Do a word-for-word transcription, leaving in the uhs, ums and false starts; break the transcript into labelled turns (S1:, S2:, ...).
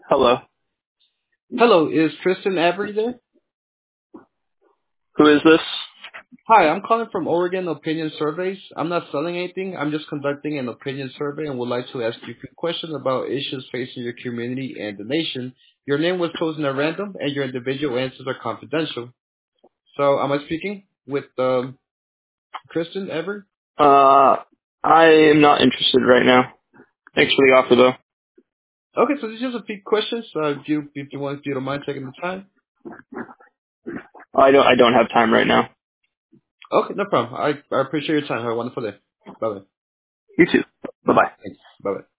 S1: Hello.
S2: Hello, is Tristan Avery there?
S1: Who is this?
S2: Hi, I'm calling from Oregon Opinion Surveys. I'm not selling anything. I'm just conducting an opinion survey and would like to ask you a few questions about issues facing your community and the nation. Your name was chosen at random and your individual answers are confidential. So am I speaking with um, Tristan Avery?
S1: Uh, I am not interested right now. Thanks for the offer, though.
S2: Okay, so these are just a few questions. Uh, if you if you want, if you don't mind taking the time.
S1: I don't. I don't have time right now.
S2: Okay, no problem. I I appreciate your time. Have a wonderful day. Bye bye.
S1: You too. Bye bye.
S2: Thanks. Bye bye.